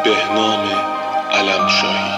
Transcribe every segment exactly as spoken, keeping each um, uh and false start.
بهنام علمشاهی.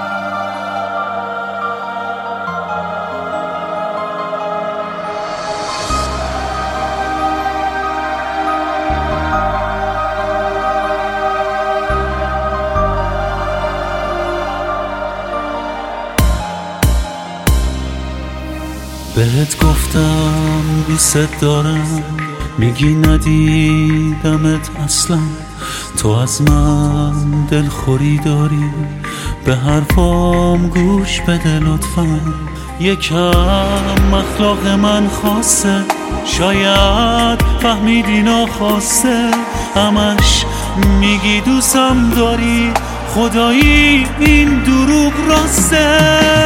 بهت گفتم دوست دارم، میگی ندیدمت اصلا. تو از من دلخوری داری، به حرفام گوش بده لطفا. یکم اخلاق من خاصه، شاید فهمیدی ناخواسته. همش میگی دوستم داری، خدایی این دروغ راسته.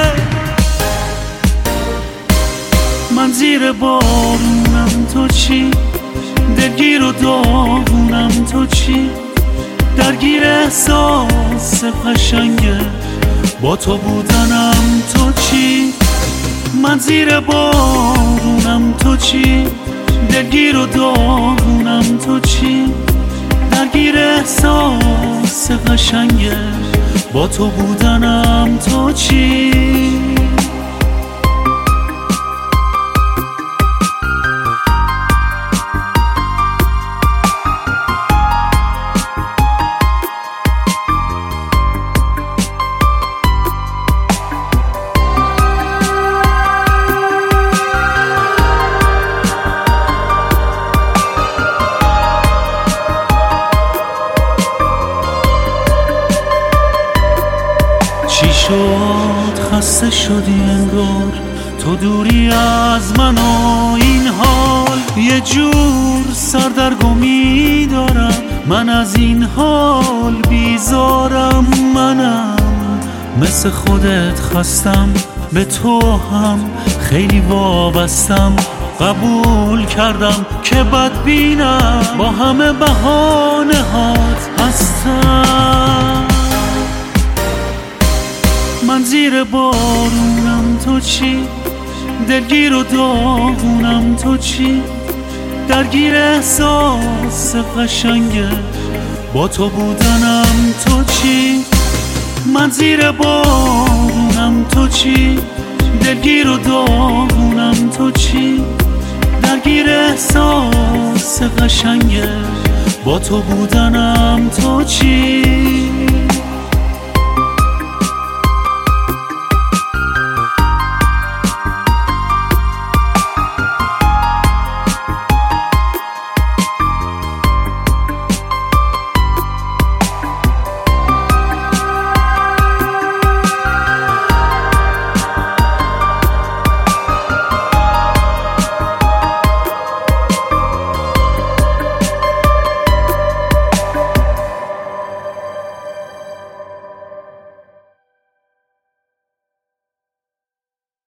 من زیر بارونم تو چی؟ دلگیر و داغونم تو چی؟ درگیر احساس قشنگه با تو بودنم تو چی؟ من زیر بارونم تو چی؟ دلگیر و داغونم تو چی؟ درگیر احساس قشنگه با تو بودنم تو چی؟ چی شد خسته شدی انگار، تو دوری از من و این حال. یه جور سردرگمی دارم، من از این حال بیزارم. منم مثل خودت خستم، به تو هم خیلی وابستم. قبول کردم که بدبینم، با همه بهانه هات هستم. من زیر بارونم تو چی؟ دلگیر و داغونم تو چی؟ درگیر احساس قشنگه با تو بودنم تو چی؟ من زیر بارونم تو چی؟ دلگیر و داغونم تو چی؟ درگیر احساس قشنگه با تو بودنم تو چی؟